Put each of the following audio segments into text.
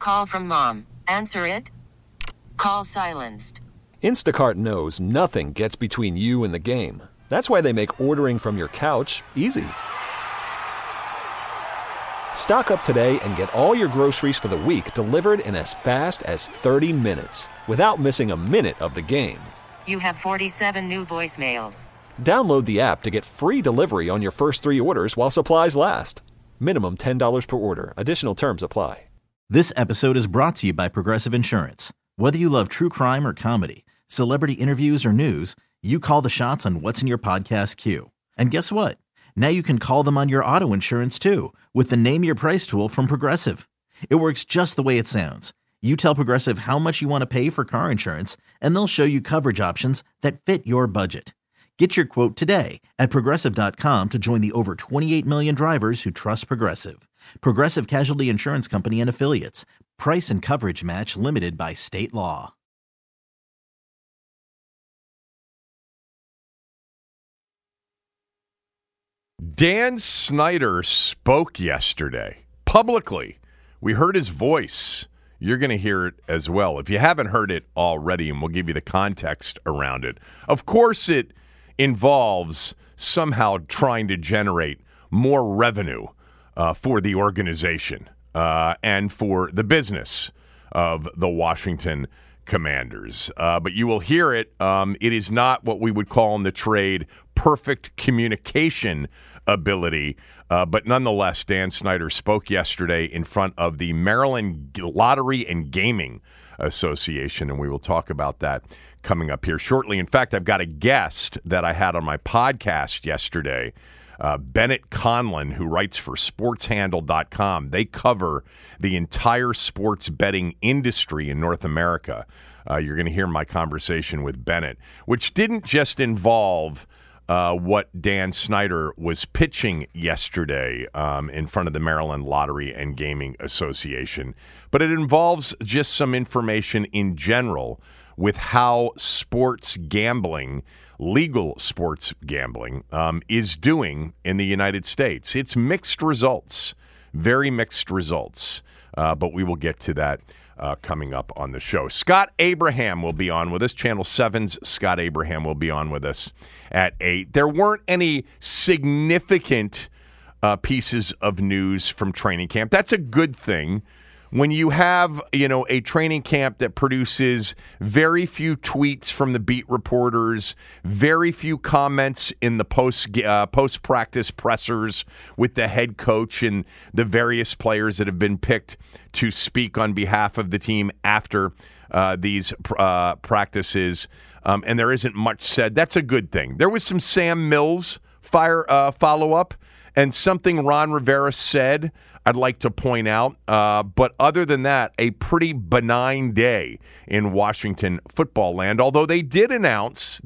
Call from mom. Answer it. Call silenced. Instacart knows nothing gets between you and the game. That's why they make ordering from your couch easy. Stock up today and get all your groceries for the week delivered in as fast as 30 minutes without missing a minute of the game. You have 47 new voicemails. Download the app to get free delivery on your first 3 orders while supplies last. Minimum $10 per order. Additional terms apply. This episode is brought to you by Progressive Insurance. Whether you love true crime or comedy, celebrity interviews or news, you call the shots on what's in your podcast queue. And guess what? Now you can call them on your auto insurance too with the Name Your Price tool from Progressive. It works just the way it sounds. You tell Progressive how much you want to pay for car insurance, and they'll show you coverage options that fit your budget. Get your quote today at Progressive.com to join the over 28 million drivers who trust Progressive. Progressive Casualty Insurance Company and Affiliates. Price and coverage match limited by state law. Dan Snyder spoke yesterday publicly. We heard his voice. You're going to hear it as well. If you haven't heard it already, and we'll give you the context around it. Of course, it involves somehow trying to generate more revenue for the organization and for the business of the Washington Commanders. But you will hear it. It is not what we would call in the trade perfect communication ability. But nonetheless, Dan Snyder spoke yesterday in front of the Maryland Lottery and Gaming Association, and we will talk about that coming up here shortly. In fact, I've got a guest that I had on my podcast yesterday, Bennett Conlon, who writes for SportsHandle.com. They cover the entire sports betting industry in North America. You're going to hear my conversation with Bennett, which didn't just involve what Dan Snyder was pitching yesterday in front of the Maryland Lottery and Gaming Association, but it involves just some information in general with how sports gambling, legal sports gambling, is doing in the United States. It's mixed results, very mixed results, but we will get to that coming up on the show. Scott Abraham will be on with us. Channel 7's Scott Abraham will be on with us at 8. There weren't any significant pieces of news from training camp. That's a good thing. When you have, a training camp that produces very few tweets from the beat reporters, very few comments in the post-practice pressers with the head coach and the various players that have been picked to speak on behalf of the team after these practices, and there isn't much said, that's a good thing. There was some Sam Mills follow-up, and something Ron Rivera said I'd like to point out. But other than that, a pretty benign day in Washington football land, although they did announce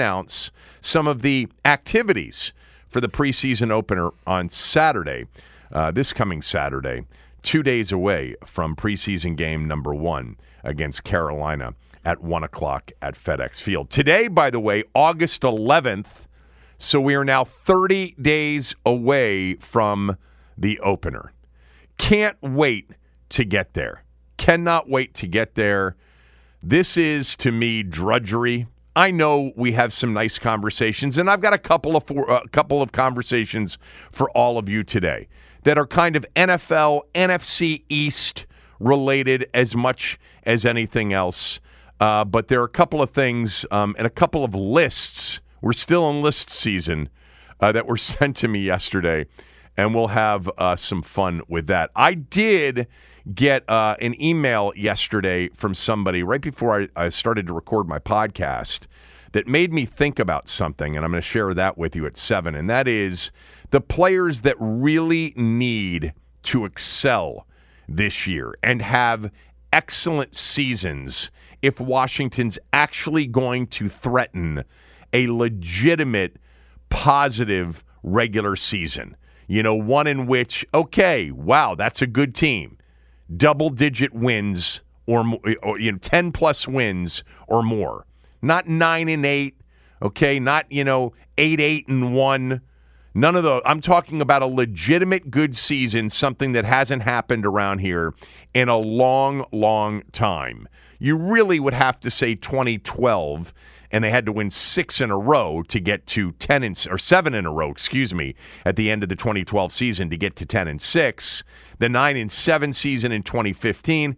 some of the activities for the preseason opener on Saturday, this coming Saturday, 2 days away from preseason game number 1 against Carolina at 1 o'clock at FedEx Field. Today, by the way, August 11th, so we are now 30 days away from the opener. Can't wait to get there. Cannot wait to get there. This is, to me, drudgery. I know we have some nice conversations, and I've got a couple of conversations for all of you today that are kind of NFL, NFC East related as much as anything else. But there are a couple of things and a couple of lists. We're still in list season that were sent to me yesterday. And we'll have some fun with that. I did get an email yesterday from somebody right before I started to record my podcast that made me think about something, and I'm going to share that with you at 7, and that is the players that really need to excel this year and have excellent seasons if Washington's actually going to threaten a legitimate, positive regular season. One in which, okay, wow, that's a good team. Double-digit wins or 10-plus wins or more. Not 9-8, okay? Not, 8-1. None of those. I'm talking about a legitimate good season, something that hasn't happened around here in a long, long time. You really would have to say 2012, and they had to win 6 in a row to get to 7 in a row, at the end of the 2012 season to get to 10-6. The 9-7 season in 2015,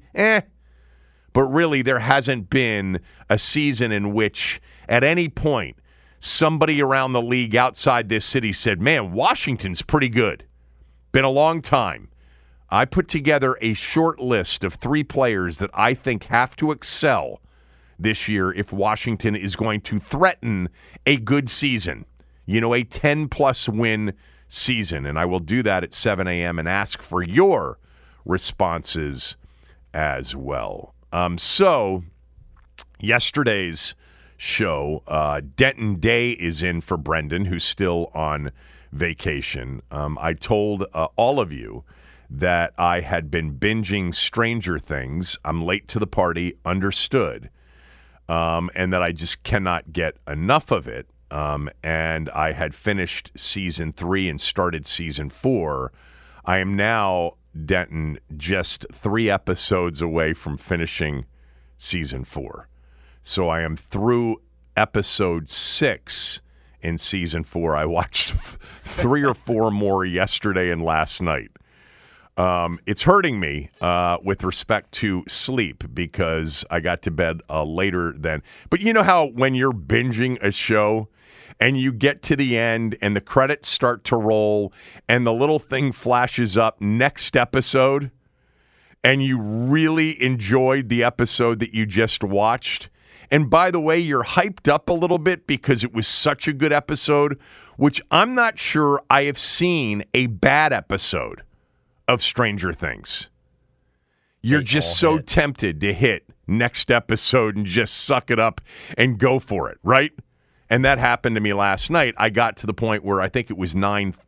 But really, there hasn't been a season in which, at any point, somebody around the league outside this city said, man, Washington's pretty good. Been a long time. I put together a short list of 3 players that I think have to excel this year if Washington is going to threaten a good season. A 10-plus win season. And I will do that at 7 a.m. and ask for your responses as well. So, yesterday's show, Denton Day is in for Brendan, who's still on vacation. I told all of you that I had been binging Stranger Things. I'm late to the party, understood, and that I just cannot get enough of it. And I had finished season 3 and started season 4. I am now, Denton, just 3 episodes away from finishing season 4. So I am through episode 6 in season 4. I watched 3 or 4 more yesterday and last night. It's hurting me with respect to sleep because I got to bed later than. But you know how when you're binging a show and you get to the end and the credits start to roll and the little thing flashes up, next episode, and you really enjoyed the episode that you just watched. And by the way, you're hyped up a little bit because it was such a good episode, which I'm not sure I have seen a bad episode of Stranger Things. You're just so tempted to hit next episode and just suck it up and go for it, right? And that happened to me last night. I got to the point where I think it was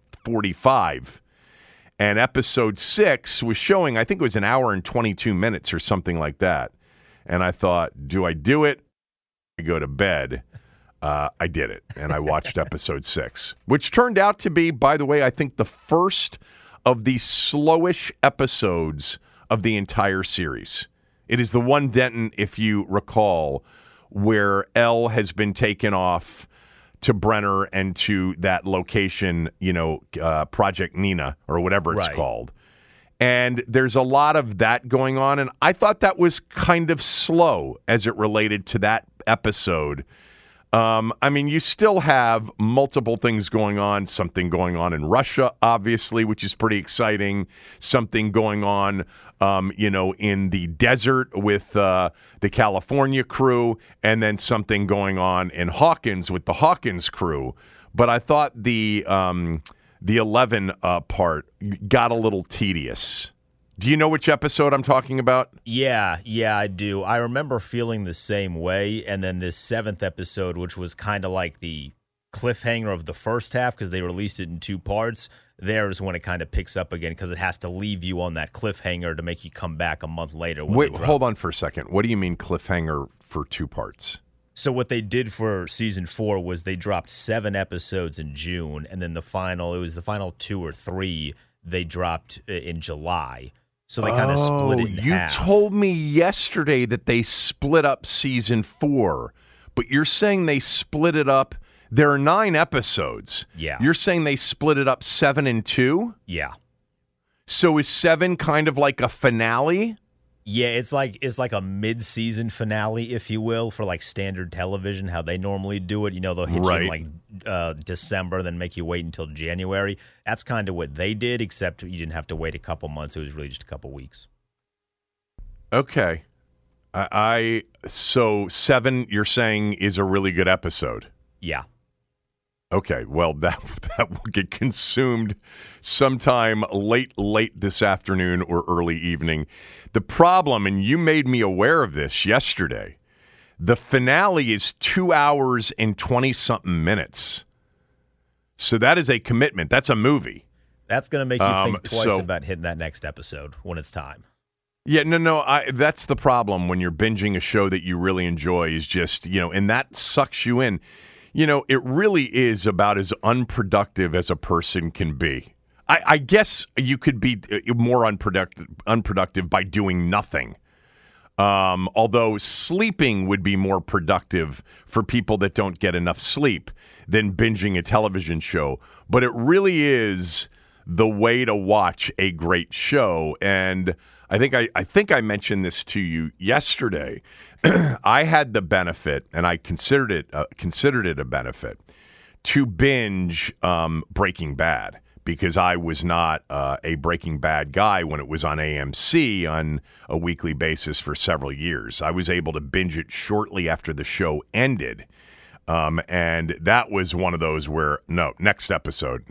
9:45, and episode 6 was showing, I think it was an hour and 22 minutes or something like that. And I thought, do I do it? I go to bed. I did it, and I watched episode 6, which turned out to be, by the way, I think the first of the slowish episodes of the entire series. It is the one, Denton, if you recall, where Elle has been taken off to Brenner and to that location, Project Nina or whatever it's called. And there's a lot of that going on, and I thought that was kind of slow as it related to that episode. You still have multiple things going on, something going on in Russia, obviously, which is pretty exciting, something going on, in the desert with the California crew, and then something going on in Hawkins with the Hawkins crew. But I thought the 11 part got a little tedious. Do you know which episode I'm talking about? Yeah, I do. I remember feeling the same way, and then this 7th episode, which was kind of like the cliffhanger of the first half because they released it in 2 parts, there is when it kind of picks up again because it has to leave you on that cliffhanger to make you come back a month later. Wait, hold on for a second. What do you mean cliffhanger for 2 parts? So what they did for season 4 was they dropped 7 episodes in June, and then the final 2 or 3 they dropped in July. So they kind of split it in half. You told me yesterday that they split up season 4, but you're saying they split it up. There are 9 episodes. Yeah. You're saying they split it up 7 and 2? Yeah. So is 7 kind of like a finale? Yeah, it's like a mid-season finale, if you will, for like standard television, how they normally do it. They'll hit you in like December, then make you wait until January. That's kind of what they did, except you didn't have to wait a couple months. It was really just a couple weeks. Okay. So 7, you're saying, is a really good episode? Yeah. Okay, well, that will get consumed sometime late this afternoon or early evening. The problem, and you made me aware of this yesterday, the finale is 2 hours and 20-something minutes. So that is a commitment. That's a movie. That's going to make you think twice about hitting that next episode when it's time. Yeah, no, that's the problem when you're binging a show that you really enjoy is just, and that sucks you in. it really is about as unproductive as a person can be. I guess you could be more unproductive by doing nothing. Although sleeping would be more productive for people that don't get enough sleep than binging a television show. But it really is the way to watch a great show. And I think I mentioned this to you yesterday. I had the benefit, and I considered it a benefit, to binge Breaking Bad, because I was not a Breaking Bad guy when it was on AMC on a weekly basis for several years. I was able to binge it shortly after the show ended. And that was one of those where, no, next episode.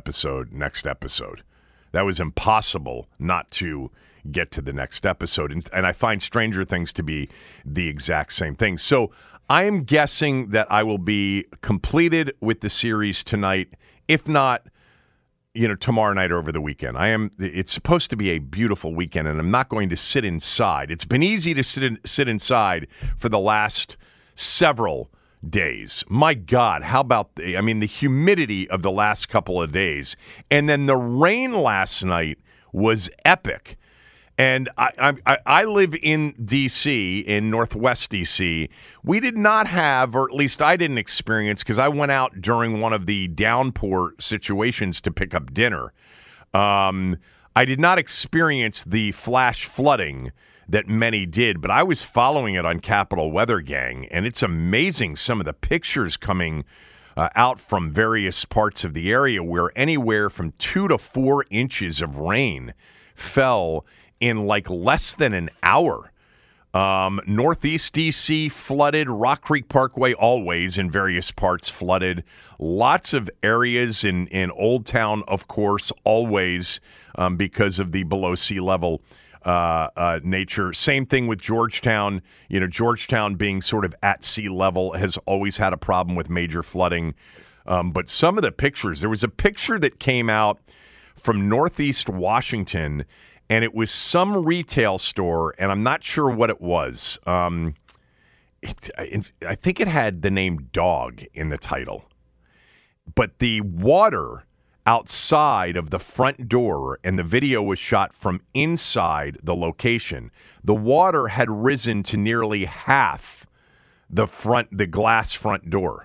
That was impossible not to get to the next episode. And I find Stranger Things to be the exact same thing. So I am guessing that I will be completed with the series tonight, if not, tomorrow night or over the weekend. It's supposed to be a beautiful weekend, and I'm not going to sit inside. It's been easy to sit inside for the last several days. My God, how about the humidity of the last couple of days, and then the rain last night was epic. And I live in D.C., in Northwest D.C. We did not have, or at least I didn't experience, because I went out during one of the downpour situations to pick up dinner. I did not experience the flash flooding that many did, but I was following it on Capital Weather Gang, and it's amazing some of the pictures coming out from various parts of the area where anywhere from 2 to 4 inches of rain fell in like less than an hour. Northeast D.C. flooded. Rock Creek Parkway always in various parts flooded. Lots of areas in Old Town, of course, always because of the below sea level nature. Same thing with Georgetown. Georgetown being sort of at sea level has always had a problem with major flooding. But some of the pictures, there was a picture that came out from Northeast Washington, and it was some retail store, and I'm not sure what it was. I think it had the name Dog in the title. But the water outside of the front door, and the video was shot from inside the location, the water had risen to nearly half the glass front door.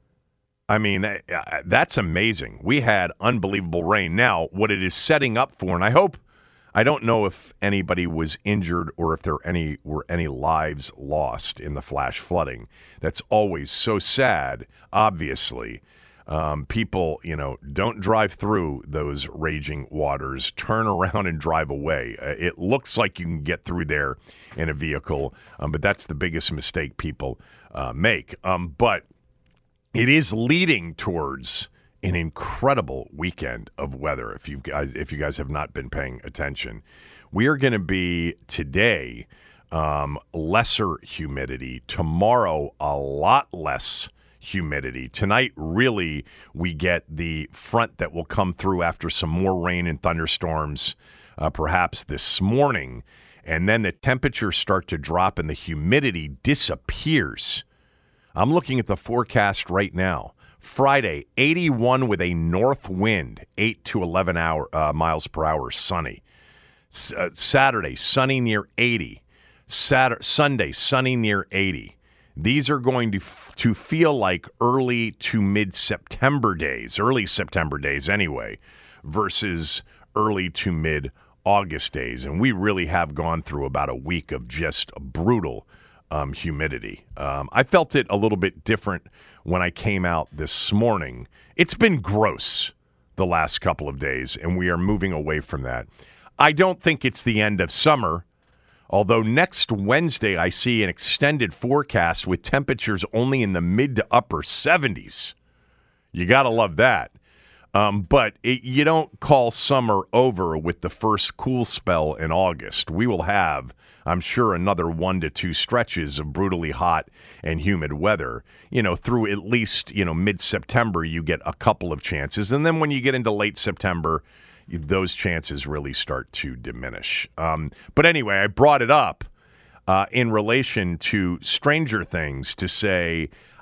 That's amazing. We had unbelievable rain. Now, what it is setting up for, and I don't know if anybody was injured or if there were any lives lost in the flash flooding. That's always so sad, obviously. People, don't drive through those raging waters. Turn around and drive away. It looks like you can get through there in a vehicle, but that's the biggest mistake people make. But it is leading towards an incredible weekend of weather. If you guys have not been paying attention, we are going to be today lesser humidity. Tomorrow, a lot less humidity. Tonight, really, we get the front that will come through after some more rain and thunderstorms, perhaps this morning, and then the temperatures start to drop and the humidity disappears. I'm looking at the forecast right now. Friday, 81 with a north wind, 8 to 11 miles per hour, sunny. Saturday, sunny near 80. Sunday, sunny near 80. These are going to feel like early to mid-September days, early September days anyway, versus early to mid-August days. And we really have gone through about a week of just brutal humidity. I felt it a little bit different when I came out this morning. It's been gross the last couple of days, and we are moving away from that. I don't think it's the end of summer, although next Wednesday I see an extended forecast with temperatures only in the mid to upper 70s. You got to love that. But you don't call summer over with the first cool spell in August. We will have, I'm sure, another 1 to 2 stretches of brutally hot and humid weather. Through at least, mid-September, you get a couple of chances. And then when you get into late September, those chances really start to diminish. But anyway, I brought it up in relation to Stranger Things to say,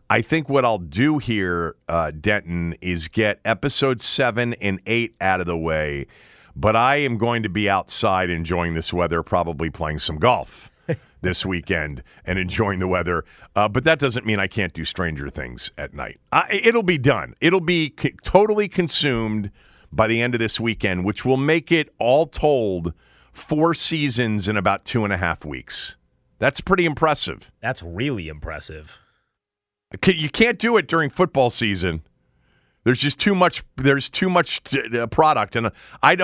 I think what I'll do here, Denton, is get episodes 7 and 8 out of the way. But I am going to be outside enjoying this weather, probably playing some golf this weekend and enjoying the weather. But that doesn't mean I can't do Stranger Things at night. It'll be done. It'll be totally consumed by the end of this weekend, which will make it, all told, 4 seasons in about 2.5 weeks. That's pretty impressive. That's really impressive. You can't do it during football season. There's just too much. There's too much product, and I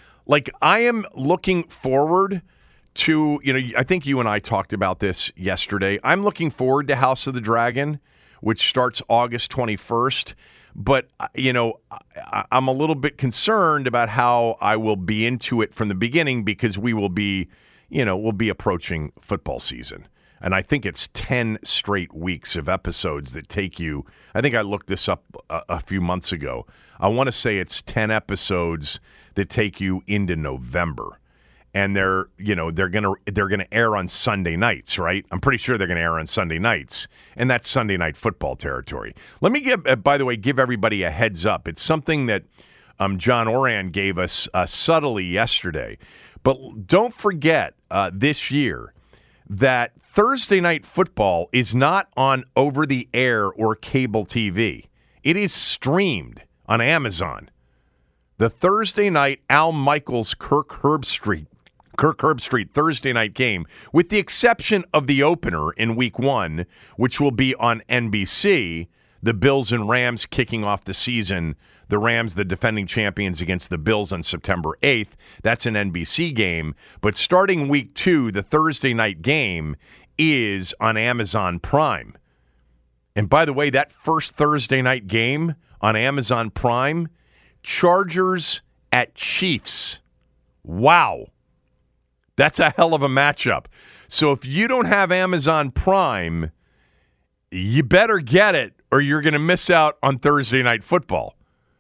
am looking forward to. I think you and I talked about this yesterday. I'm looking forward to House of the Dragon, which starts August 21st. But I'm a little bit concerned about how I will be into it from the beginning because we'll be approaching football season. And I think it's 10 straight weeks of episodes that take you. I think I looked this up a few months ago. I want to say it's 10 episodes that take you into November, and they're gonna air on Sunday nights, right? I'm pretty sure they're gonna air on Sunday nights, and that's Sunday Night Football territory. Let me give everybody a heads up. It's something that John Oran gave us subtly yesterday, but don't forget this year that Thursday Night Football is not on over-the-air or cable TV. It is streamed on Amazon. The Thursday night Al Michaels Kirk Herbstreit Thursday night game, with the exception of the opener in Week 1, which will be on NBC, the Bills and Rams kicking off the season. The Rams, the defending champions, against the Bills on September 8th. That's an NBC game. But starting Week 2, the Thursday night game is on Amazon Prime. And by the way, that first Thursday night game on Amazon Prime, Chargers at Chiefs. Wow. That's a hell of a matchup. So if you don't have Amazon Prime, you better get it or you're going to miss out on Thursday Night Football.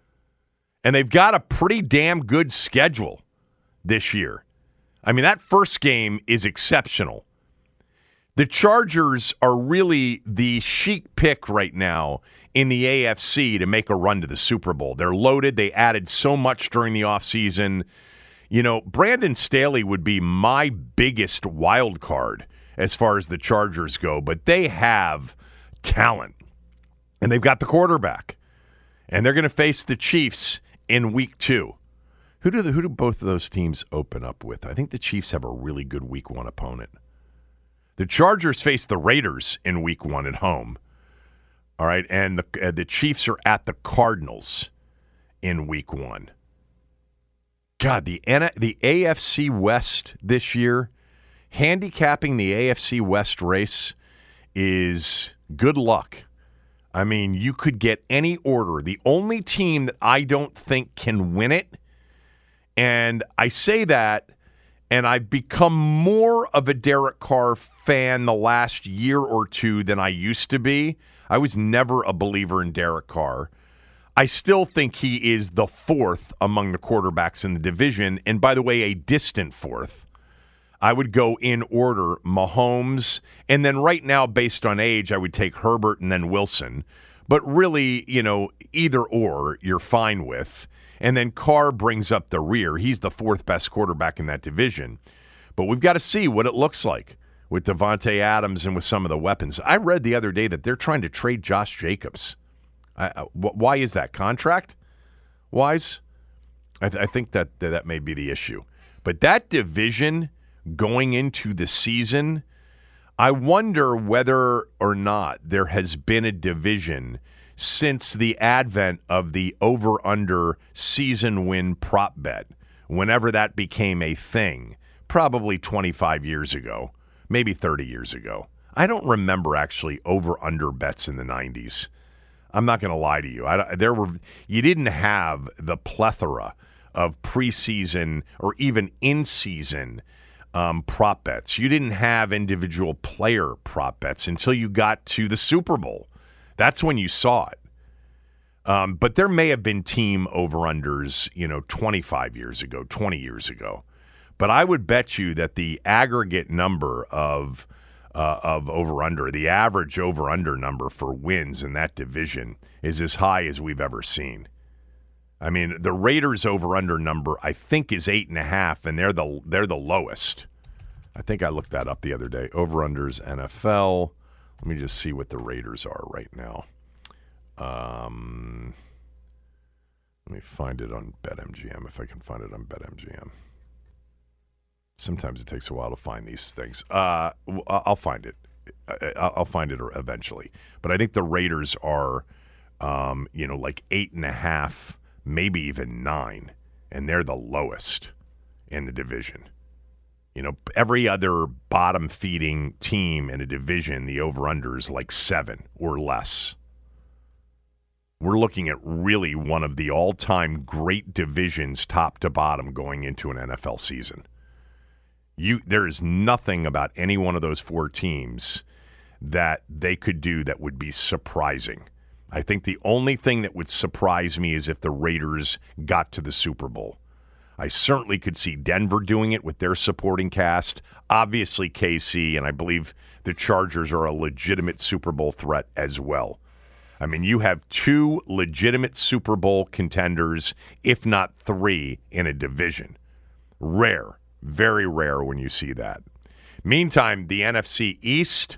And they've got a pretty damn good schedule this year. I mean, that first game is exceptional. The Chargers are really the chic pick right now in the AFC to make a run to the Super Bowl. They're loaded. They added so much during the offseason. Brandon Staley would be my biggest wild card as far as the Chargers go, but they have talent. And they've got the quarterback. And they're going to face the Chiefs in Week 2. Who do both of those teams open up with? I think the Chiefs have a really good Week 1 opponent. The Chargers face the Raiders in Week 1 at home. All right, and the Chiefs are at the Cardinals in Week 1. God, the AFC West this year, handicapping the AFC West race is good luck. I mean, you could get any order. The only team that I don't think can win it, and I say that, and I've become more of a Derek Carr fan the last year or two than I used to be. I was never a believer in Derek Carr. I still think he is the fourth among the quarterbacks in the division, and by the way, a distant fourth. I would go in order Mahomes, and then right now, based on age, I would take Herbert and then Wilson. But really, either or you're fine with. And then Carr brings up the rear. He's the fourth best quarterback in that division. But we've got to see what it looks like with Devontae Adams and with some of the weapons. I read the other day that they're trying to trade Josh Jacobs. Why is that? Contract wise? I think that may be the issue. But that division going into the season, I wonder whether or not there has been a division since the advent of the over-under season win prop bet, whenever that became a thing, probably 25 years ago, maybe 30 years ago. I don't remember actually over-under bets in the 90s. I'm not going to lie to you. You didn't have the plethora of preseason or even in-season prop bets. You didn't have individual player prop bets until you got to the Super Bowl. That's when you saw it. But there may have been team over-unders, 25 years ago, 20 years ago. But I would bet you that the aggregate number of of over-under. The average over-under number for wins in that division is as high as we've ever seen. I mean, the Raiders over-under number, I think, is 8.5, and they're the lowest. I think I looked that up the other day. Over-unders NFL. Let me just see what the Raiders are right now. Let me find it on BetMGM, if I can find it on BetMGM. Sometimes it takes a while to find these things. I'll find it. I'll find it eventually. But I think the Raiders are, like 8.5, maybe even 9, and they're the lowest in the division. Every other bottom-feeding team in a division, the over-under is like 7 or less. We're looking at really one of the all-time great divisions, top to bottom, going into an NFL season. There is nothing about any one of those 4 teams that they could do that would be surprising. I think the only thing that would surprise me is if the Raiders got to the Super Bowl. I certainly could see Denver doing it with their supporting cast. Obviously KC, and I believe the Chargers are a legitimate Super Bowl threat as well. I mean, you have 2 legitimate Super Bowl contenders, if not 3, in a division. Rare, very rare when you see that. Meantime, the NFC East,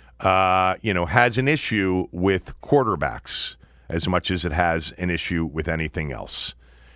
has an issue with quarterbacks as much as it has an issue with anything else.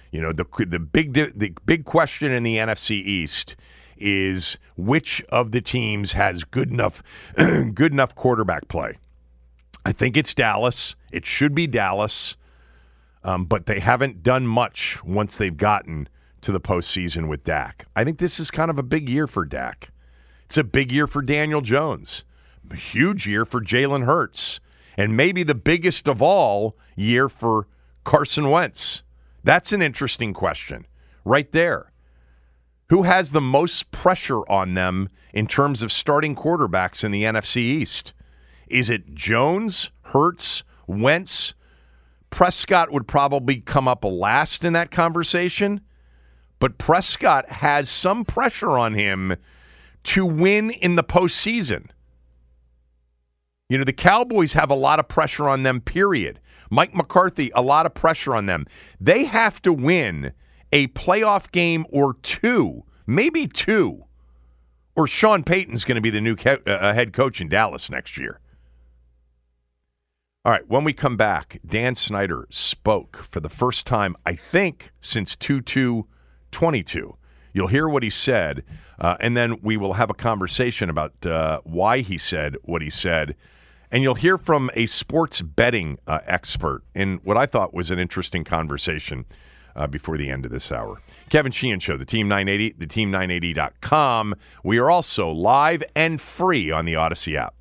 The big question in the NFC East is which of the teams has good enough quarterback play. I think it's Dallas. It should be Dallas, but they haven't done much once they've gotten to the postseason with Dak. I think this is kind of a big year for Dak. It's a big year for Daniel Jones. A huge year for Jalen Hurts. And maybe the biggest of all year for Carson Wentz. That's an interesting question right there. Who has the most pressure on them in terms of starting quarterbacks in the NFC East? Is it Jones, Hurts, Wentz? Prescott would probably come up last in that conversation, but Prescott has some pressure on him to win in the postseason. The Cowboys have a lot of pressure on them, period. Mike McCarthy, a lot of pressure on them. They have to win a playoff game or 2, maybe 2, or Sean Payton's going to be the new head coach in Dallas next year. All right, when we come back, Dan Snyder spoke for the first time, I think, since 2/2/22. You'll hear what he said, and then we will have a conversation about why he said what he said. And you'll hear from a sports betting expert in what I thought was an interesting conversation before the end of this hour. Kevin Sheehan Show, the Team 980, theteam980.com. We are also live and free on the Odyssey app.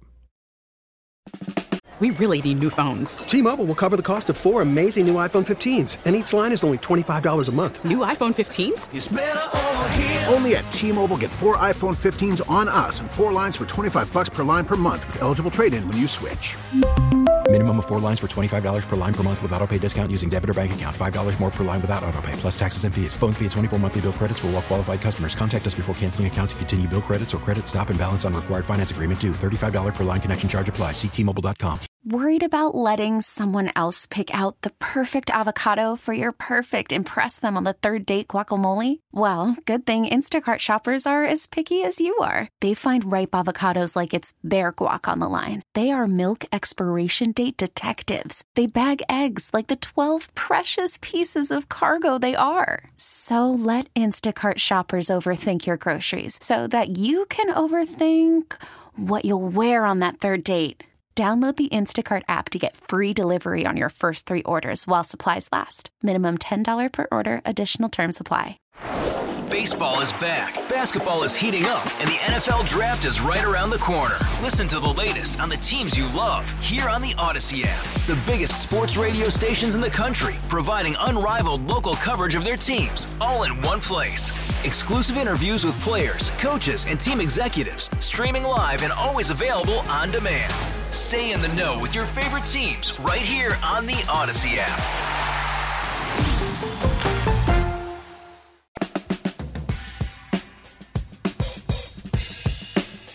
We really need new phones. T-Mobile will cover the cost of 4 amazing new iPhone 15s, and each line is only $25 a month. New iPhone 15s? It's better over here. Only at T-Mobile, get 4 iPhone 15s on us and 4 lines for $25 per line per month with eligible trade-in when you switch. Minimum of 4 lines for $25 per line per month with autopay discount using debit or bank account. $5 more per line without autopay, plus taxes and fees. Phone fee at 24 monthly bill credits for well-qualified customers. Contact us before canceling account to continue bill credits or credit stop and balance on required finance agreement due. $35 per line connection charge applies. See T-Mobile.com. Worried about letting someone else pick out the perfect avocado for your perfect impress them on the 3rd date guacamole? Well, good thing Instacart shoppers are as picky as you are. They find ripe avocados like it's their guac on the line. They are milk expiration date detectives. They bag eggs like the 12 precious pieces of cargo they are. So let Instacart shoppers overthink your groceries so that you can overthink what you'll wear on that 3rd date. Download the Instacart app to get free delivery on your first 3 orders while supplies last. Minimum $10 per order. Additional terms apply. Baseball is back, basketball is heating up, and the NFL Draft is right around the corner. Listen to the latest on the teams you love here on the Odyssey app. The biggest sports radio stations in the country, providing unrivaled local coverage of their teams, all in one place. Exclusive interviews with players, coaches, and team executives, streaming live and always available on demand. Stay in the know with your favorite teams right here on the Odyssey app.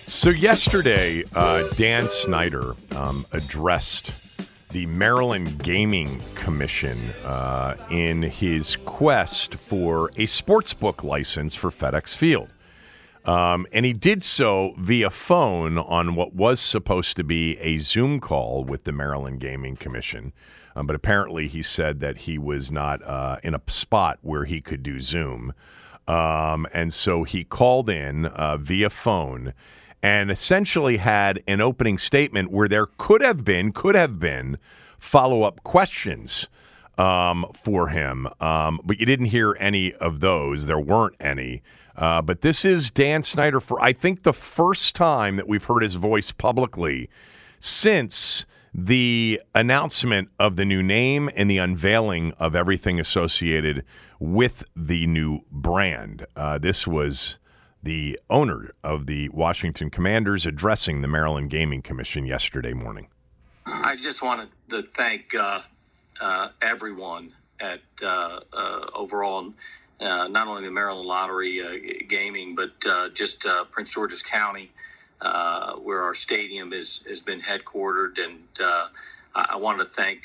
So yesterday, Dan Snyder addressed the Maryland Gaming Commission in his quest for a sportsbook license for FedEx Field. And he did so via phone on what was supposed to be a Zoom call with the Maryland Gaming Commission. But apparently he said that he was not in a spot where he could do Zoom. And so he called in via phone and essentially had an opening statement where there could have been follow-up questions for him. But you didn't hear any of those. There weren't any. But this is Dan Snyder for, I think, the first time that we've heard his voice publicly since the announcement of the new name and the unveiling of everything associated with the new brand. This was the owner of the Washington Commanders addressing the Maryland Gaming Commission yesterday morning. I just wanted to thank everyone at overall, not only the Maryland Lottery Gaming, but just Prince George's County, where our stadium has been headquartered. And I wanted to thank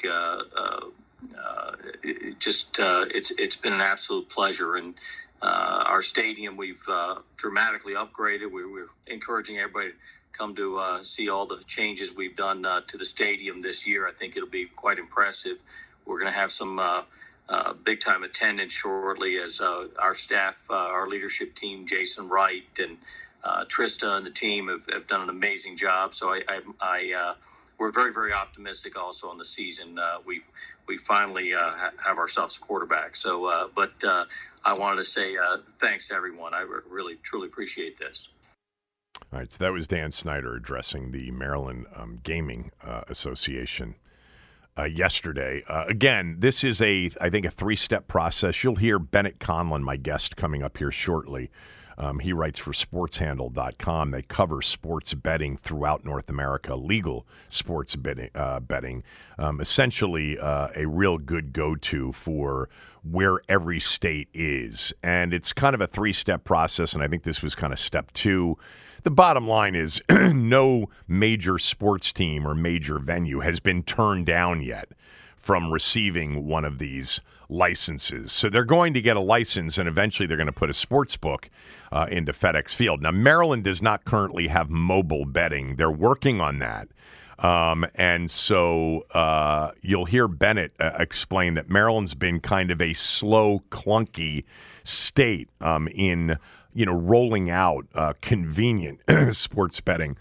it's been an absolute pleasure. And our stadium, we've dramatically upgraded. We're encouraging everybody to come to see all the changes we've done to the stadium this year. I think it'll be quite impressive. We're going to have some big-time attendance shortly as our staff, our leadership team, Jason Wright and Trista and the team have done an amazing job. So we're very, very optimistic also on the season. We finally have ourselves a quarterback. So, but I wanted to say thanks to everyone. I really, truly appreciate this. All right, so that was Dan Snyder addressing the Maryland Gaming Association yesterday. Again, this is I think a three-step process. You'll hear Bennett Conlon, my guest, coming up here shortly. He writes for SportsHandle.com. They cover sports betting throughout North America, legal sports betting, essentially a real good go-to for where every state is. And it's kind of a three-step process, and I think this was kind of step two. The bottom line is no major sports team or major venue has been turned down yet from receiving one of these licenses. So they're going to get a license, and eventually they're going to put a sports book into FedEx Field. Now, Maryland does not currently have mobile betting. They're working on that. And so you'll hear Bennett explain that Maryland's been kind of a slow, clunky state in rolling out convenient sports betting.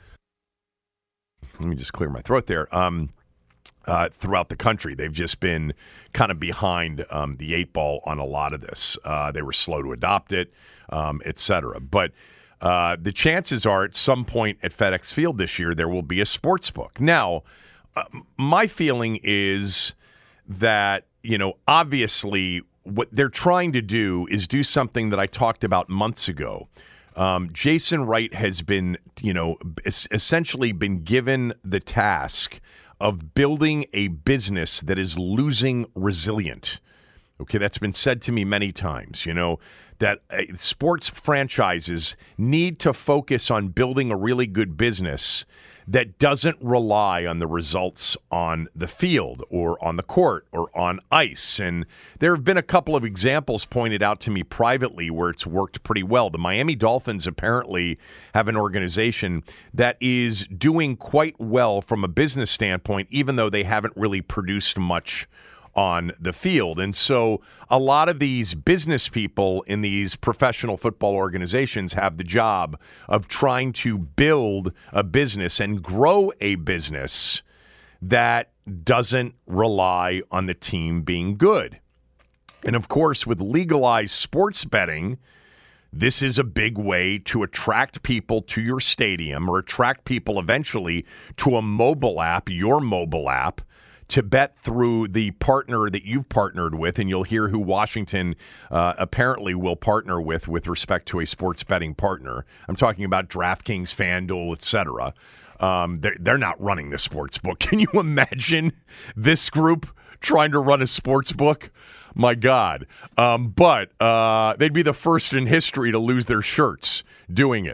Let me just clear my throat there. Throughout the country, they've just been kind of behind the eight ball on a lot of this. They were slow to adopt it, et cetera. But the chances are at some point at FedEx Field this year, there will be a sports book. Now, my feeling is that, obviously what they're trying to do is do something that I talked about months ago. Jason Wright has been, essentially been given the task of building a business that is losing resilient. Okay, that's been said to me many times, that sports franchises need to focus on building a really good business that doesn't rely on the results on the field or on the court or on ice. And there have been a couple of examples pointed out to me privately where it's worked pretty well. The Miami Dolphins apparently have an organization that is doing quite well from a business standpoint, even though they haven't really produced much on the field. And so a lot of these business people in these professional football organizations have the job of trying to build a business and grow a business that doesn't rely on the team being good. And of course, with legalized sports betting, this is a big way to attract people to your stadium or attract people eventually to a mobile app, your mobile app, to bet through the partner that you've partnered with, and you'll hear who Washington apparently will partner with respect to a sports betting partner. I'm talking about DraftKings, FanDuel, etc. They're not running the sports book. Can you imagine this group trying to run a sports book? My God. But they'd be the first in history to lose their shirts doing it.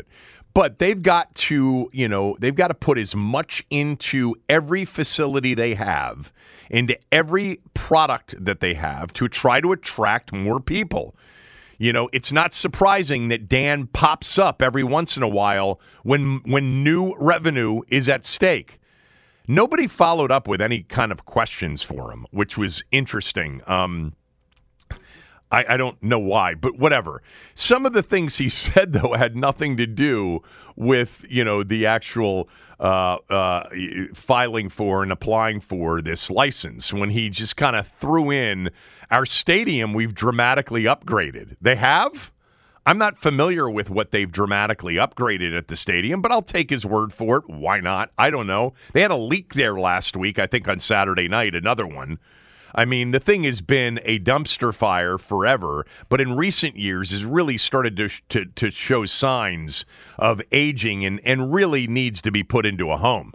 But they've got to, they've got to put as much into every facility they have, into every product that they have to try to attract more people. It's not surprising that Dan pops up every once in a while when new revenue is at stake. Nobody followed up with any kind of questions for him, which was interesting. I don't know why, but whatever. Some of the things he said, though, had nothing to do with, the actual filing for and applying for this license. When he just kind of threw in, our stadium we've dramatically upgraded. They have? I'm not familiar with what they've dramatically upgraded at the stadium, but I'll take his word for it. Why not? I don't know. They had a leak there last week, I think on Saturday night, another one. I mean, the thing has been a dumpster fire forever, but in recent years has really started to show signs of aging and really needs to be put into a home.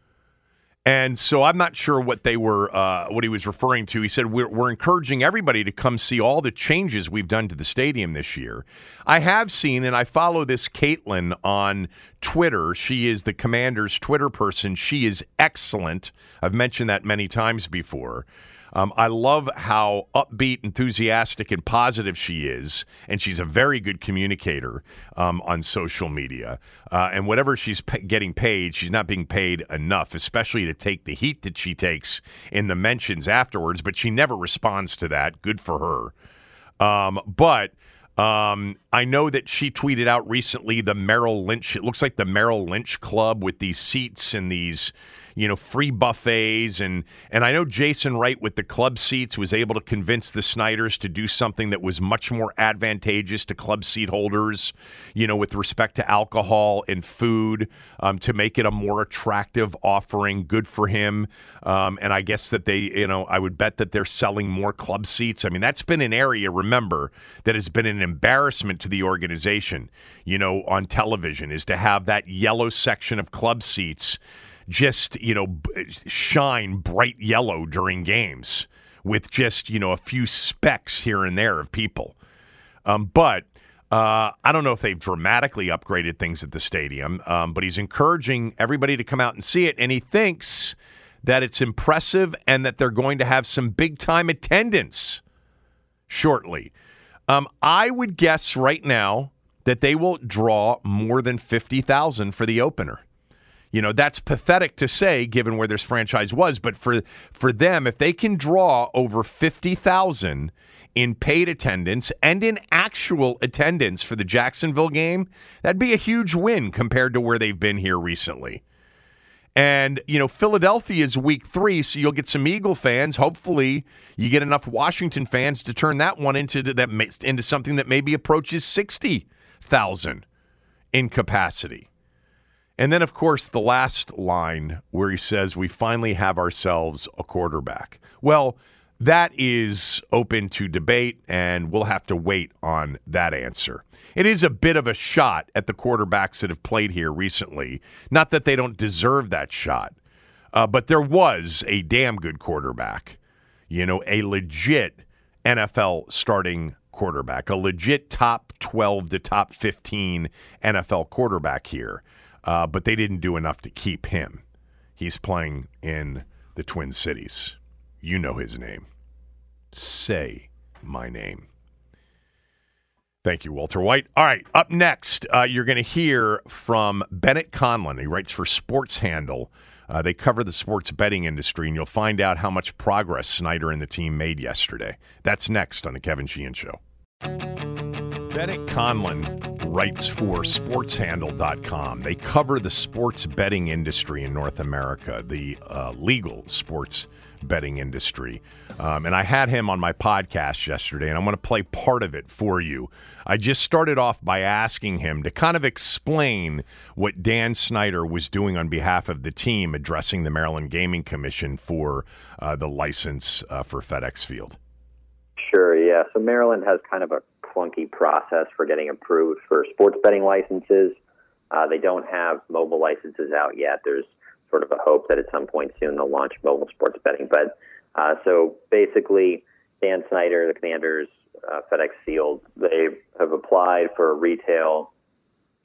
And so I'm not sure what they were, what he was referring to. He said, we're encouraging everybody to come see all the changes we've done to the stadium this year. I have seen, and I follow this Caitlin on Twitter. She is the Commanders' Twitter person. She is excellent. I've mentioned that many times before. I love how upbeat, enthusiastic, and positive she is, and she's a very good communicator on social media. And whatever she's getting paid, she's not being paid enough, especially to take the heat that she takes in the mentions afterwards, but she never responds to that. Good for her. But I know that she tweeted out recently the Merrill Lynch, it looks like the Merrill Lynch Club with these seats and these free buffets. And I know Jason Wright with the club seats was able to convince the Snyders to do something that was much more advantageous to club seat holders, with respect to alcohol and food, to make it a more attractive offering. Good for him. And I guess that they, I would bet that they're selling more club seats. I mean, that's been an area, remember, that has been an embarrassment to the organization, on television, is to have that yellow section of club seats just, shine bright yellow during games with just, a few specks here and there of people. But I don't know if they've dramatically upgraded things at the stadium, but he's encouraging everybody to come out and see it, and he thinks that it's impressive and that they're going to have some big-time attendance shortly. I would guess right now that they will draw more than 50,000 for the opener. That's pathetic to say given where this franchise was, but for them, if they can draw over 50,000 in paid attendance and in actual attendance for the Jacksonville game, that'd be a huge win compared to where they've been here recently. And, Philadelphia is week 3, so you'll get some Eagle fans. Hopefully you get enough Washington fans to turn that one into something that maybe approaches 60,000 in capacity. And then, of course, the last line where he says, we finally have ourselves a quarterback. Well, that is open to debate, and we'll have to wait on that answer. It is a bit of a shot at the quarterbacks that have played here recently. Not that they don't deserve that shot, but there was a damn good quarterback, a legit NFL starting quarterback, a legit top 12 to top 15 NFL quarterback here. But they didn't do enough to keep him. He's playing in the Twin Cities. You know his name. Say my name. Thank you, Walter White. All right, up next, you're going to hear from Bennett Conlon. He writes for Sports Handle. They cover the sports betting industry, and you'll find out how much progress Snyder and the team made yesterday. That's next on The Kevin Sheehan Show. Bennett Conlon writes for SportsHandle.com. They cover the sports betting industry in North America, the legal sports betting industry. And I had him on my podcast yesterday, and I'm going to play part of it for you. I just started off by asking him to kind of explain what Dan Snyder was doing on behalf of the team addressing the Maryland Gaming Commission for the license for FedEx Field. Sure, yeah. So Maryland has kind of a clunky process for getting approved for sports betting licenses. They don't have mobile licenses out yet. There's sort of a hope that at some point soon they'll launch mobile sports betting. But so basically, Dan Snyder, the Commanders, FedEx Field, they have applied for a retail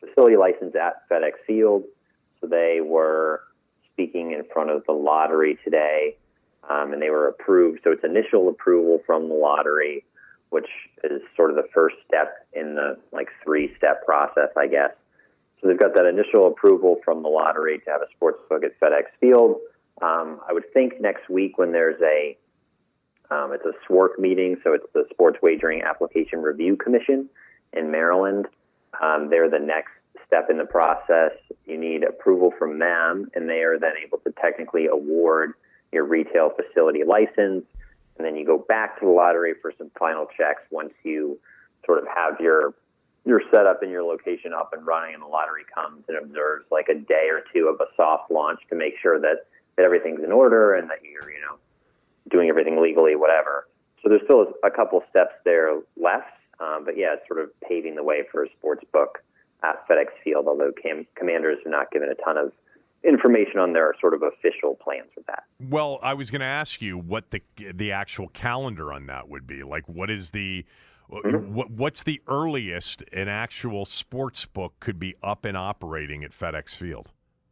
facility license at FedEx Field. So they were speaking in front of the lottery today, and they were approved. So it's initial approval from the lottery, which is sort of the first step in the 3-step process, I guess. So they've got that initial approval from the lottery to have a sports book at FedEx Field. I would think next week when there's it's a SWORC meeting, so it's the Sports Wagering Application Review Commission in Maryland. They're the next step in the process. You need approval from them, and they are then able to technically award your retail facility license. And then you go back to the lottery for some final checks once you sort of have your setup and your location up and running, and the lottery comes and observes like a day or two of a soft launch to make sure that everything's in order and that you're, doing everything legally, whatever. So there's still a couple steps there left. But yeah, it's sort of paving the way for a sports book at FedEx Field, although Commanders have not given a ton of information on their sort of official plans with that. Well, I was going to ask you what the actual calendar on that would be. Like, what's the earliest an actual sports book could be up and operating at FedEx Field?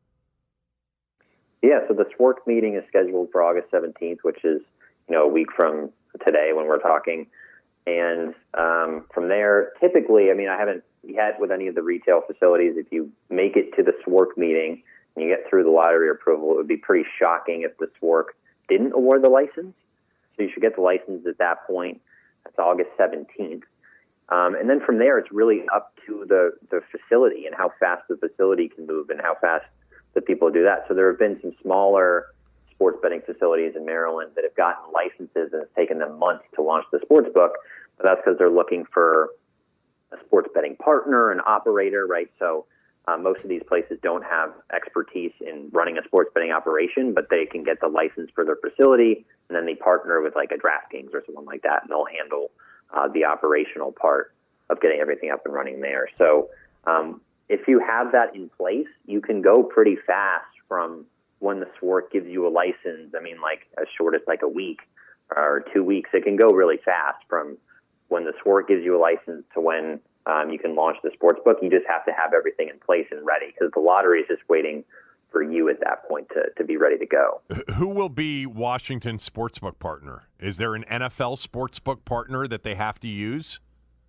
Yeah, so the SWORC meeting is scheduled for August 17th, which is, a week from today when we're talking. And from there, typically, I haven't yet with any of the retail facilities, if you make it to the SWORC meeting and you get through the lottery approval, it would be pretty shocking if the SWORC didn't award the license. So you should get the license at that point. That's August 17th. And then from there, it's really up to the facility and how fast the facility can move and how fast the people do that. So there have been some smaller sports betting facilities in Maryland that have gotten licenses, and it's taken them months to launch the sports book. But that's because they're looking for a sports betting partner, an operator, right? So most of these places don't have expertise in running a sports betting operation, but they can get the license for their facility, and then they partner with like a DraftKings or someone like that, and they'll handle the operational part of getting everything up and running there. So if you have that in place, you can go pretty fast from when the SWORC gives you a license. Like as short as like a week or 2 weeks. It can go really fast from when the SWORC gives you a license to when you can launch the sports book. You just have to have everything in place and ready, because the lottery is just waiting for you at that point to be ready to go. Who will be Washington's sportsbook partner? Is there an NFL sportsbook partner that they have to use?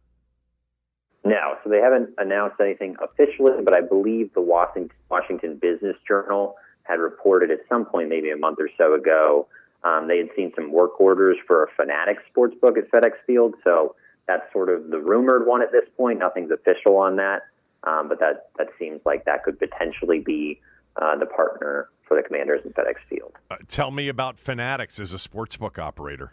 No, so they haven't announced anything officially, but I believe the Washington Business Journal had reported at some point, maybe a month or so ago, they had seen some work orders for a Fanatics sportsbook at FedEx Field. So that's sort of the rumored one at this point. Nothing's official on that, but that seems like that could potentially be the partner for the Commanders in FedEx Field. Tell me about Fanatics as a sportsbook operator.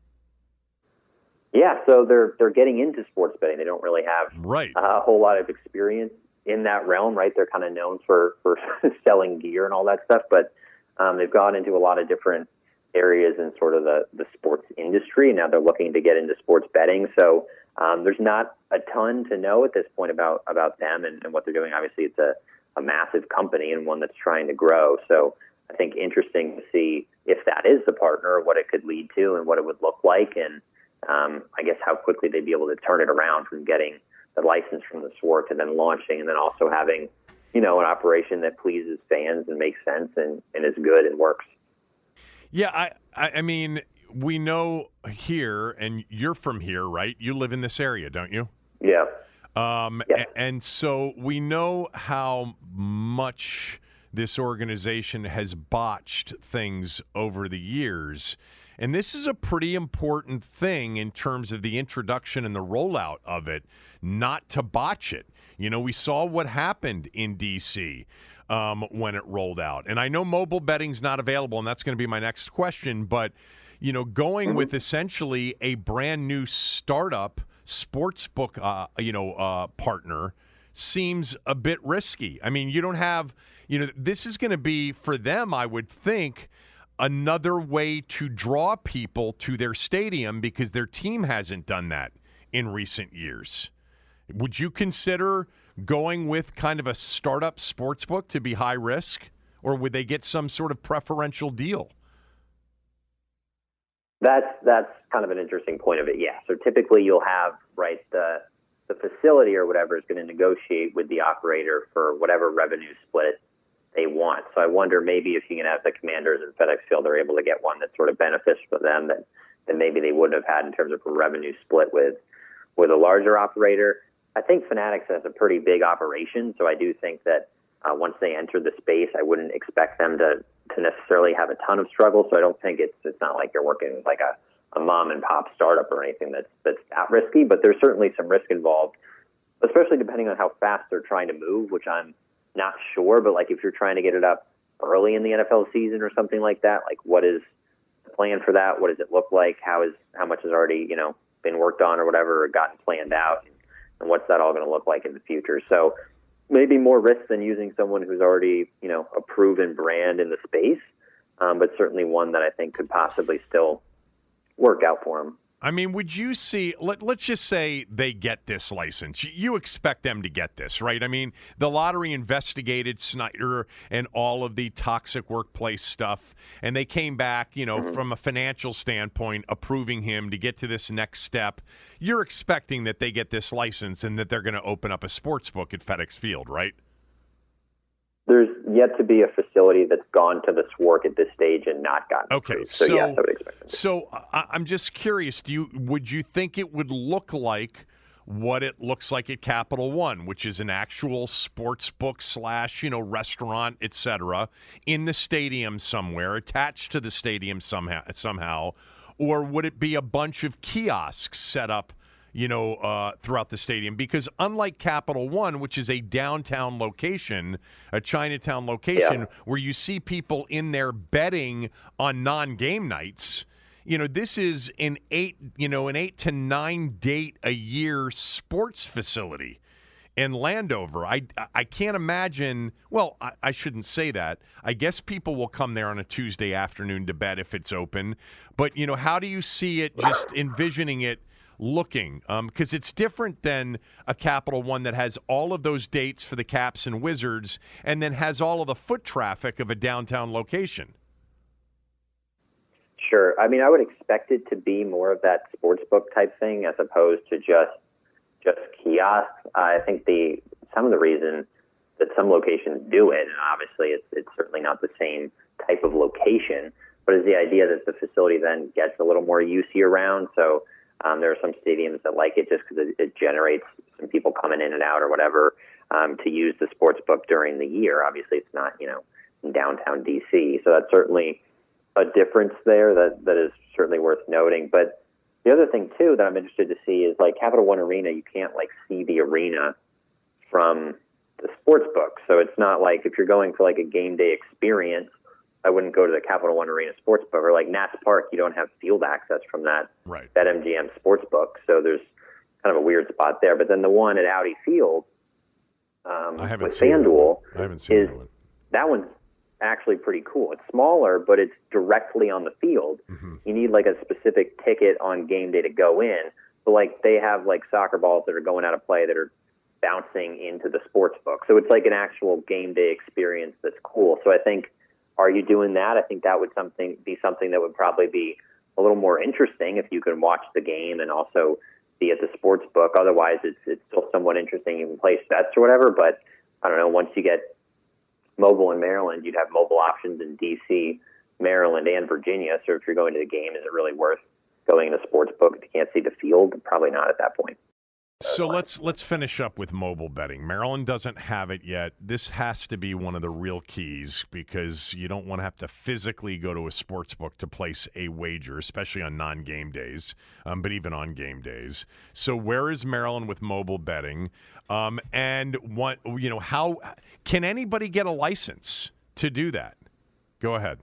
Yeah, so they're getting into sports betting. They don't really have a whole lot of experience in that realm, right? They're kind of known for selling gear and all that stuff, but they've gone into a lot of different areas in sort of the sports industry, and now they're looking to get into sports betting. So there's not a ton to know at this point about them and what they're doing. Obviously, it's a massive company and one that's trying to grow. So I think interesting to see if that is the partner, what it could lead to and what it would look like, and I guess how quickly they'd be able to turn it around from getting the license from the SWORC and then launching, and then also having, an operation that pleases fans and makes sense and is good and works. Yeah, I mean, we know here, and you're from here, right? You live in this area, don't you? Yeah. Yes. And so we know how much this organization has botched things over the years. And this is a pretty important thing in terms of the introduction and the rollout of it, not to botch it. We saw what happened in D.C. When it rolled out. And I know mobile betting's not available, and that's going to be my next question. But, going with essentially a brand new startup sportsbook, partner seems a bit risky. You don't have, this is going to be for them, I would think, another way to draw people to their stadium because their team hasn't done that in recent years. Would you consider going with kind of a startup sportsbook to be high risk, or would they get some sort of preferential deal? That's kind of an interesting point of it. Yeah. So typically you'll have, right, the the facility or whatever is going to negotiate with the operator for whatever revenue split they want. So I wonder maybe if you can have the Commanders and FedEx Field are able to get one that sort of benefits for them that maybe they wouldn't have had in terms of a revenue split with a larger operator. I think Fanatics has a pretty big operation, so I do think that once they enter the space, I wouldn't expect them to necessarily have a ton of struggle. So I don't think it's not like you're working like a mom and pop startup or anything that's that risky, but there's certainly some risk involved, especially depending on how fast they're trying to move, which I'm not sure. But like if you're trying to get it up early in the NFL season or something like that, like what is the plan for that? What does it look like? How much has already, been worked on or whatever, or gotten planned out? And what's that all going to look like in the future? So maybe more risk than using someone who's already, a proven brand in the space, but certainly one that I think could possibly still work out for them. I mean, would you see, let's just say they get this license. You expect them to get this, right? I mean, the lottery investigated Snyder and all of the toxic workplace stuff, and they came back, from a financial standpoint, approving him to get to this next step. You're expecting that they get this license and that they're going to open up a sports book at FedEx Field, right? There's yet to be a facility that's gone to the SWORC at this stage and not gotten approved. So yes, I would expect them to. So I'm just curious, would you think it would look like what it looks like at Capital One, which is an actual sports book / restaurant, et cetera, in the stadium somewhere, attached to the stadium somehow, or would it be a bunch of kiosks set up throughout the stadium? Because unlike Capital One, which is a downtown location, a Chinatown location, where you see people in there betting on non-game nights, this is an 8 to 9 date a year sports facility in Landover. I can't imagine. Well, I shouldn't say that. I guess people will come there on a Tuesday afternoon to bet if it's open. But how do you see it? Just envisioning it looking, because it's different than a Capital One that has all of those dates for the Caps and Wizards and then has all of the foot traffic of a downtown location. Sure. I mean, I would expect it to be more of that sportsbook type thing as opposed to just kiosks. I think some of the reason that some locations do it, and obviously it's certainly not the same type of location, but is the idea that the facility then gets a little more use year-round. So there are some stadiums that like it just because it generates some people coming in and out or whatever to use the sports book during the year. Obviously, it's not, in downtown D.C., so that's certainly a difference there that is certainly worth noting. But the other thing, too, that I'm interested to see is, like, Capital One Arena, you can't, see the arena from the sports book. So it's not like if you're going for, a game day experience, I wouldn't go to the Capital One Arena Sportsbook. Or like Nats Park, you don't have field access from that BetMGM Sportsbook. So there's kind of a weird spot there. But then the one at Audi Field with FanDuel, that one's actually pretty cool. It's smaller, but it's directly on the field. Mm-hmm. You need a specific ticket on game day to go in. But they have soccer balls that are going out of play that are bouncing into the sportsbook. So it's an actual game day experience that's cool. So I think, are you doing that? I think that would be something that would probably be a little more interesting if you can watch the game and also be at the sports book. Otherwise, it's still somewhat interesting. You can place bets or whatever, but I don't know. Once you get mobile in Maryland, you'd have mobile options in D.C., Maryland, and Virginia. So if you're going to the game, is it really worth going to a sports book if you can't see the field? Probably not at that point. So let's finish up with mobile betting. Maryland doesn't have it yet. This has to be one of the real keys because you don't want to have to physically go to a sports book to place a wager, especially on non-game days, but even on game days. So where is Maryland with mobile betting? And how can anybody get a license to do that? Go ahead.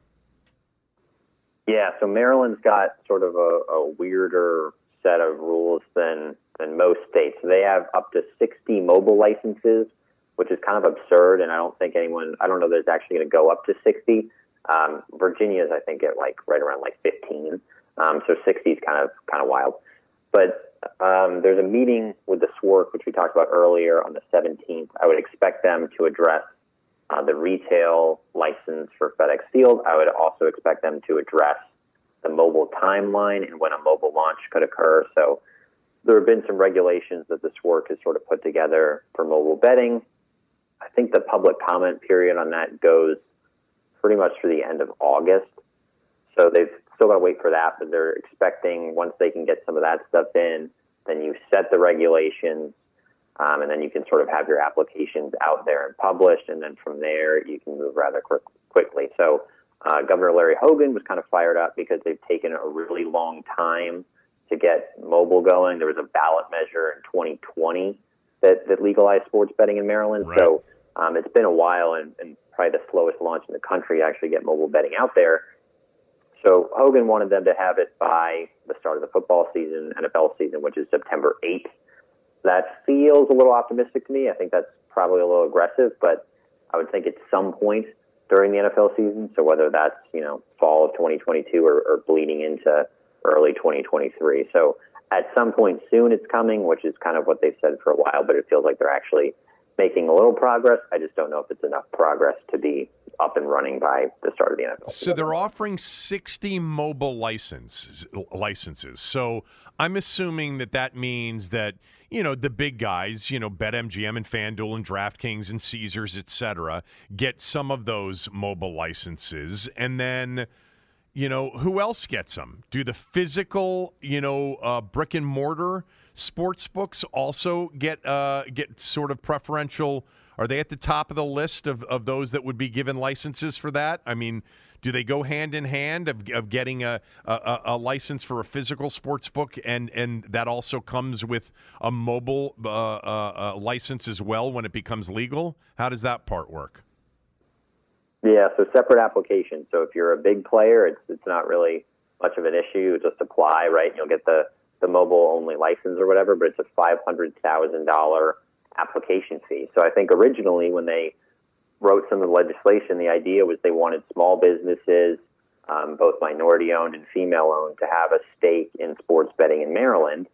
Yeah, so Maryland's got sort of a weirder set of rules than most states. They have up to 60 mobile licenses, which is kind of absurd, and I don't know that it's actually going to go up to 60. Virginia's, I think, at right around 15. So 60 is kind of wild. But there's a meeting with the SWORC, which we talked about earlier, on the 17th. I would expect them to address the retail license for FedEx Field. I would also expect them to address the mobile timeline and when a mobile launch could occur. So there have been some regulations that this work has sort of put together for mobile betting. I think the public comment period on that goes pretty much through the end of August. So they've still got to wait for that, but they're expecting once they can get some of that stuff in, then you set the regulations, and then you can sort of have your applications out there and published, and then from there you can move rather quickly. So Governor Larry Hogan was kind of fired up because they've taken a really long time to get mobile going. There was a ballot measure in 2020 that legalized sports betting in Maryland. Right. So it's been a while and probably the slowest launch in the country to actually get mobile betting out there. So Hogan wanted them to have it by the start of the football season, NFL season, which is September 8th. That feels a little optimistic to me. I think that's probably a little aggressive, but I would think at some point during the NFL season, so whether that's, fall of 2022 or bleeding into early 2023. So at some point soon it's coming, which is kind of what they've said for a while, but it feels like they're actually making a little progress. I just don't know if it's enough progress to be up and running by the start of the NFL. So they're offering 60 mobile licenses. So I'm assuming that means that, the big guys, BetMGM and FanDuel and DraftKings and Caesars, et cetera, get some of those mobile licenses. And then, who else gets them? Do the physical, brick and mortar sports books also get sort of preferential? Are they at the top of the list of those that would be given licenses for that? I mean, do they go hand in hand of getting a license for a physical sports book, and that also comes with a mobile license as well when it becomes legal? How does that part work? Yeah, so separate applications. So if you're a big player, it's not really much of an issue. You just apply, right? And you'll get the mobile-only license or whatever, but it's a $500,000 application fee. So I think originally when they wrote some of the legislation, the idea was they wanted small businesses, both minority-owned and female-owned, to have a stake in sports betting in Maryland.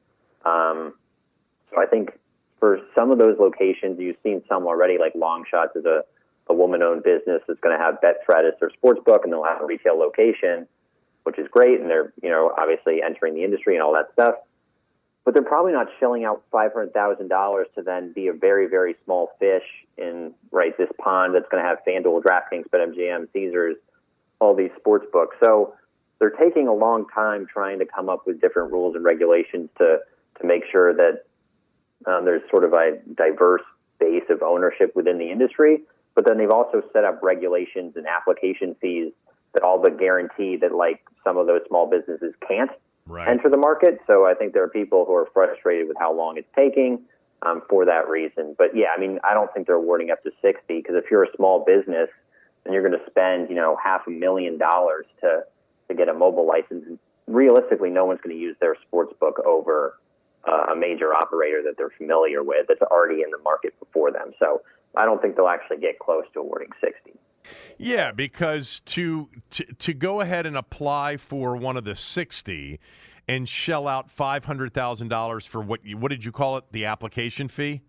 So I think for some of those locations, you've seen some already, like Long Shots is a woman-owned business that's going to have Betfred as their sports book, and they'll have a retail location, which is great, and they're, obviously entering the industry and all that stuff. But they're probably not shelling out $500,000 to then be a very, very small fish in, this pond that's going to have FanDuel, DraftKings, BetMGM, Caesars, all these sports books. So they're taking a long time trying to come up with different rules and regulations to make sure that there's sort of a diverse base of ownership within the industry. But then they've also set up regulations and application fees that all but guarantee that, some of those small businesses can't enter the market. So I think there are people who are frustrated with how long it's taking for that reason. But, yeah, I don't think they're awarding up to 60, because if you're a small business and you're going to spend, $500,000 to get a mobile license, realistically, no one's going to use their sports book over a major operator that they're familiar with that's already in the market before them. So I don't think they'll actually get close to awarding 60. Yeah, because to go ahead and apply for one of the 60 and shell out $500,000 for what did you call it? The application fee?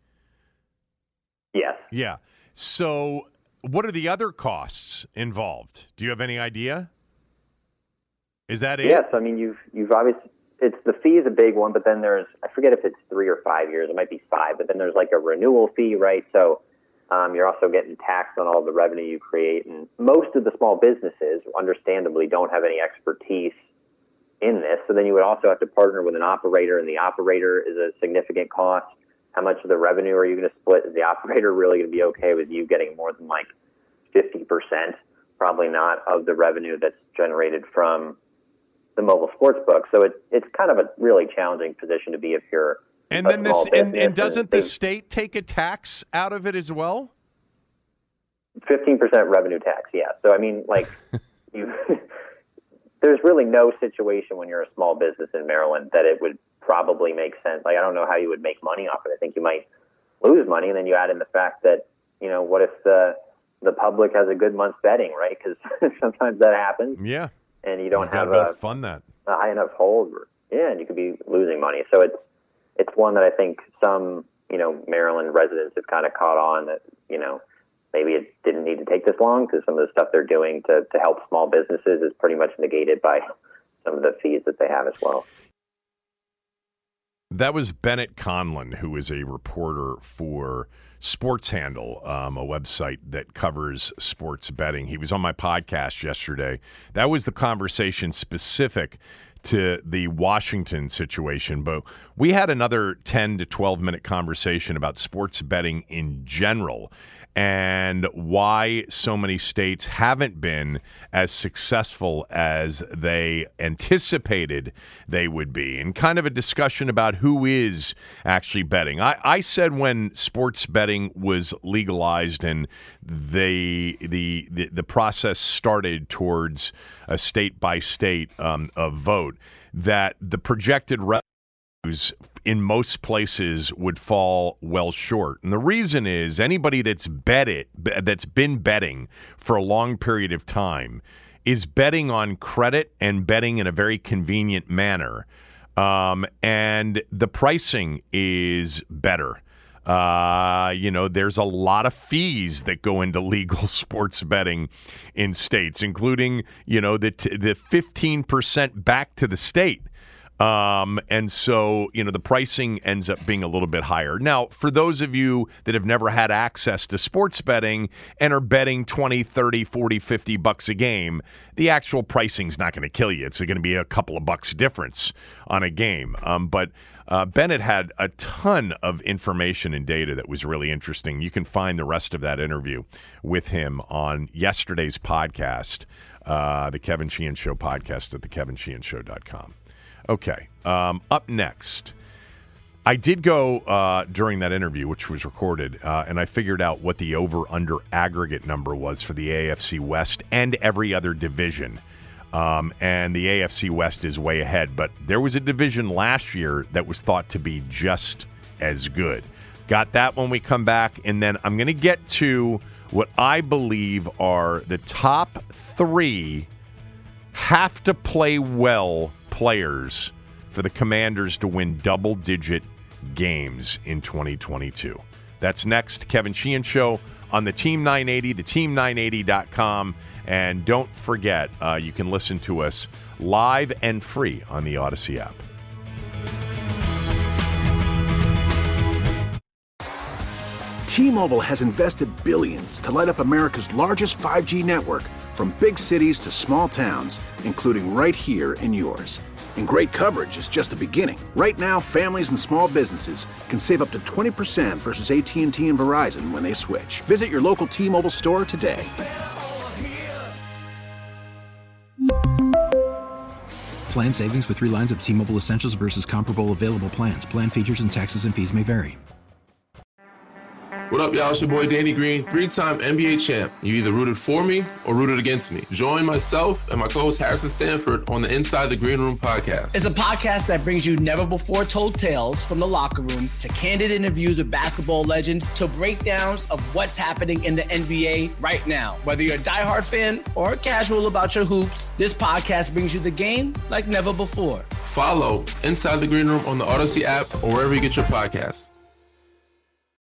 Yes. Yeah. So what are the other costs involved? Do you have any idea? Is that it? Yes. You've obviously, the fee is a big one, but then there's, I forget if it's 3 or 5 years, it might be 5, but then there's a renewal fee, right? So you're also getting taxed on all the revenue you create. And most of the small businesses, understandably, don't have any expertise in this. So then you would also have to partner with an operator, and the operator is a significant cost. How much of the revenue are you going to split? Is the operator really going to be okay with you getting more than 50%? Probably not, of the revenue that's generated from the mobile sports book. So it's kind of a really challenging position to be if you're and then this and doesn't the state take a tax out of it as well? 15% revenue tax, yeah. So there's really no situation when you're a small business in Maryland that it would probably make sense. I don't know how you would make money off it. I think you might lose money, and then you add in the fact that, what if the public has a good month's betting, right? Because sometimes that happens. Yeah. And you don't have a high enough hold. Yeah, and you could be losing money. So it's one that I think some, Maryland residents have kind of caught on that, maybe it didn't need to take this long, because some of the stuff they're doing to help small businesses is pretty much negated by some of the fees that they have as well. That was Bennett Conlon, who is a reporter for Sports Handle, a website that covers sports betting. He was on my podcast yesterday. That was the conversation specific to the Washington situation, but we had another 10 to 12-minute conversation about sports betting in general and why so many states haven't been as successful as they anticipated they would be, and kind of a discussion about who is actually betting. I said when sports betting was legalized and the process started towards a state-by-state vote, that the projected revenues in most places would fall well short. And the reason is anybody that's been betting for a long period of time is betting on credit and betting in a very convenient manner. And the pricing is better. There's a lot of fees that go into legal sports betting in states, including, the 15% back to the state. And so, the pricing ends up being a little bit higher. Now, for those of you that have never had access to sports betting and are betting 20, 30, 40, 50 bucks a game, the actual pricing's not going to kill you. It's going to be a couple of bucks difference on a game. But Bennett had a ton of information and data that was really interesting. You can find the rest of that interview with him on yesterday's podcast, the Kevin Sheehan Show podcast at thekevinsheehanshow.com. Okay, up next, I did go during that interview, which was recorded, and I figured out what the over-under aggregate number was for the AFC West and every other division. And the AFC West is way ahead, but there was a division last year that was thought to be just as good. Got that when we come back, and then I'm going to get to what I believe are the top 3 have-to-play-well players for the Commanders to win double-digit games in 2022. That's next. Kevin Sheehan Show on the Team 980, theteam980.com. And don't forget, you can listen to us live and free on the Odyssey app. T-Mobile has invested billions to light up America's largest 5G network, from big cities to small towns, including right here in yours. And great coverage is just the beginning. Right now, families and small businesses can save up to 20% versus AT&T and Verizon when they switch. Visit your local T-Mobile store today. Plan savings with 3 lines of T-Mobile Essentials versus comparable available plans. Plan features and taxes and fees may vary. What up, y'all? It's your boy Danny Green, 3-time NBA champ. You either rooted for me or rooted against me. Join myself and my co-host Harrison Sanford on the Inside the Green Room podcast. It's a podcast that brings you never-before-told tales from the locker room to candid interviews with basketball legends to breakdowns of what's happening in the NBA right now. Whether you're a diehard fan or casual about your hoops, this podcast brings you the game like never before. Follow Inside the Green Room on the Odyssey app or wherever you get your podcasts.